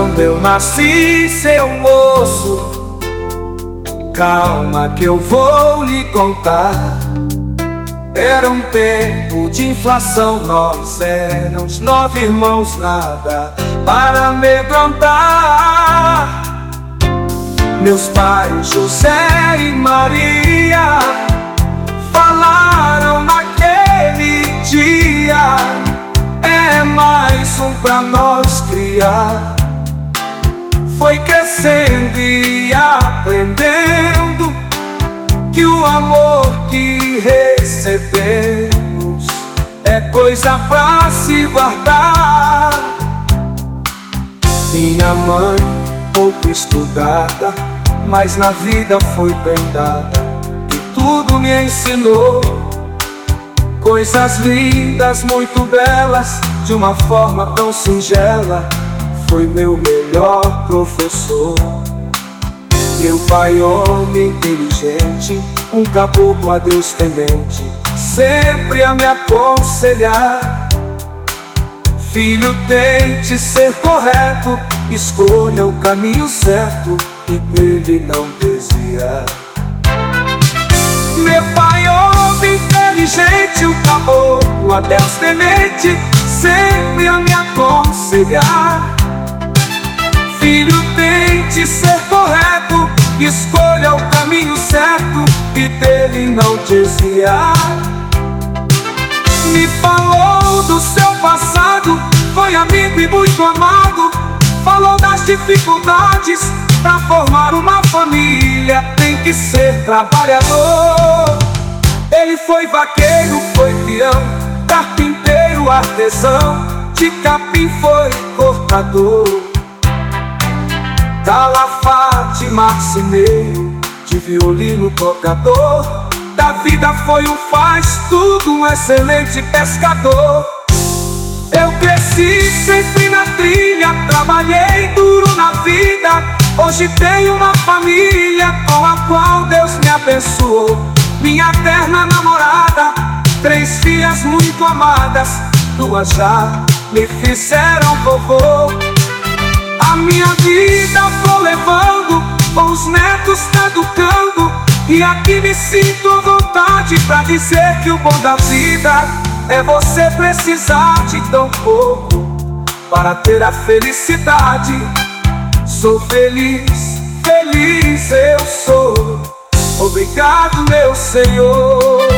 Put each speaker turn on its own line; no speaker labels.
Quando eu nasci, seu moço, calma que eu vou lhe contar. Era um tempo de inflação, nós éramos 9 irmãos, nada para amedrontar. Meus pais, José e Maria, falaram naquele dia: é mais um pra nós criar. Foi crescendo e aprendendo que o amor que recebemos é coisa pra se guardar. Minha mãe, pouco estudada, mas na vida foi bem dada, e tudo me ensinou coisas lindas, muito belas, de uma forma tão singela. Foi meu melhor professor. Meu pai, homem inteligente, um caboclo a Deus temente, sempre a me aconselhar: filho, tente ser correto, escolha o caminho certo e dele não desviar. Meu pai, homem inteligente, um caboclo a Deus temente, sempre a me aconselhar: filho, tente ser correto, escolha o caminho certo e dele não desviar. Me falou do seu passado, foi amigo e muito amado. Falou das dificuldades, pra formar uma família tem que ser trabalhador. Ele foi vaqueiro, foi peão, carpinteiro, artesão, de capim foi cortador, calafate, marceneiro, de violino tocador. Da vida foi um faz-tudo, um excelente pescador. Eu cresci sempre na trilha, trabalhei duro na vida. Hoje tenho uma família com a qual Deus me abençoou. Minha eterna namorada, 3 filhas muito amadas, 2 já me fizeram vovô. A minha vida vou levando, com os netos educando, e aqui me sinto à vontade pra dizer que o bom da vida é você precisar de tão pouco para ter a felicidade. Sou feliz, feliz eu sou. Obrigado, meu Senhor.